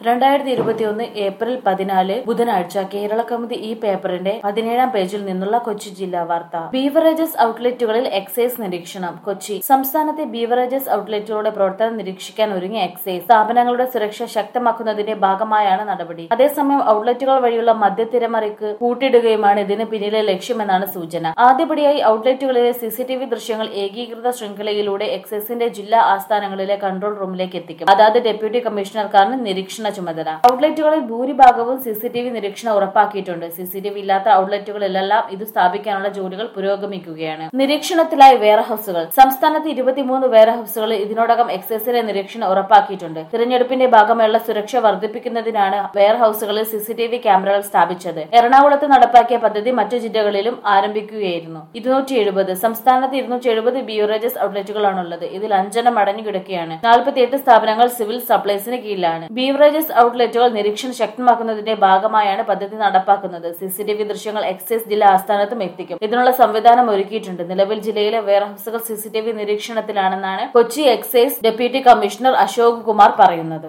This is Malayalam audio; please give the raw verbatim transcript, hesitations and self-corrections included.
രണ്ടായിരത്തി ഇരുപത്തിയൊന്ന് ഏപ്രിൽ പതിനാല് ബുധനാഴ്ച കേരള കൗമുദി ഈ പേപ്പറിന്റെ പതിനേഴാം പേജിൽ നിന്നുള്ള കൊച്ചി ജില്ലാ വാർത്ത. ബീവറേജസ് ഔട്ട്ലെറ്റുകളിൽ എക്സൈസ് നിരീക്ഷണം. കൊച്ചി സംസ്ഥാനത്തെ ബീവറേജസ് ഔട്ട്ലെറ്റുകളുടെ പ്രവർത്തനം നിരീക്ഷിക്കാൻ ഒരുങ്ങിയ എക്സൈസ് സ്ഥാപനങ്ങളുടെ സുരക്ഷ ശക്തമാക്കുന്നതിന്റെ ഭാഗമായാണ് നടപടി. അതേസമയം ഔട്ട്ലെറ്റുകൾ വഴിയുള്ള മദ്യത്തിരമറിക്ക് കൂട്ടിയിടുകയുമാണ് ഇതിന് പിന്നിലെ ലക്ഷ്യമെന്നാണ് സൂചന. ആദ്യപടിയായി ഔട്ട്ലെറ്റുകളിലെ സിസിടിവി ദൃശ്യങ്ങൾ ഏകീകൃത ശൃംഖലയിലൂടെ എക്സൈസിന്റെ ജില്ലാ ആസ്ഥാനങ്ങളിലെ കൺട്രോൾ റൂമിലേക്ക് എത്തിക്കും. അതാത് ഡെപ്യൂട്ടി കമ്മീഷണർക്കാണ് നിരീക്ഷണ ചുമതല. ഔട്ട്ലെറ്റുകളിൽ ഭൂരിഭാഗവും സിസിടിവി നിരീക്ഷണം ഉറപ്പാക്കിയിട്ടുണ്ട്. സിസിടിവി ഇല്ലാത്ത ഔട്ട്ലെറ്റുകളിലെല്ലാം ഇത് സ്ഥാപിക്കാനുള്ള ജോലികൾ പുരോഗമിക്കുകയാണ്. നിരീക്ഷണത്തിലായി വെയർഹൌസുകൾ. സംസ്ഥാനത്ത് ഇരുപത്തിമൂന്ന് വെയർഹൌസുകളിൽ ഇതിനോടകം എക്സൈസിന്റെ നിരീക്ഷണം ഉറപ്പാക്കിയിട്ടുണ്ട്. തിരഞ്ഞെടുപ്പിന്റെ ഭാഗമായുള്ള സുരക്ഷ വർദ്ധിപ്പിക്കുന്നതിനാണ് വെയർഹൌസുകളിൽ സിസിടിവി ക്യാമറകൾ സ്ഥാപിച്ചത്. എറണാകുളത്ത് നടപ്പാക്കിയ പദ്ധതി മറ്റു ജില്ലകളിലും ആരംഭിക്കുകയായിരുന്നു. ഇരുന്നൂറ്റി എഴുപത് സംസ്ഥാനത്ത് ഇരുന്നൂറ്റി എഴുപത് ബീവറേജസ് ഔട്ട്ലെറ്റുകളാണുള്ളത്. ഇതിൽ അഞ്ചെണ്ണം അടഞ്ഞു കിടക്കുകയാണ്. നാൽപ്പത്തിയെട്ട് സ്ഥാപനങ്ങൾ സിവിൽ സപ്ലൈസിന് കീഴിലാണ്. ബീവറേജസ് ഔട്ട്ലെറ്റുകൾ നിരീക്ഷണം ശക്തമാക്കുന്നതിന്റെ ഭാഗമായാണ് പദ്ധതി നടപ്പാക്കുന്നത്. സിസിടിവി ദൃശ്യങ്ങൾ എക്സൈസ് ജില്ലാ ആസ്ഥാനത്തും എത്തിക്കും. ഇതിനുള്ള സംവിധാനം ഒരുക്കിയിട്ടുണ്ട്. നിലവിൽ ജില്ലയിലെ വെയർഹൌസുകൾ സിസിടിവി നിരീക്ഷണത്തിലാണെന്നാണ് Kochi excise deputy commissioner Ashok Kumar പറയുന്നത്.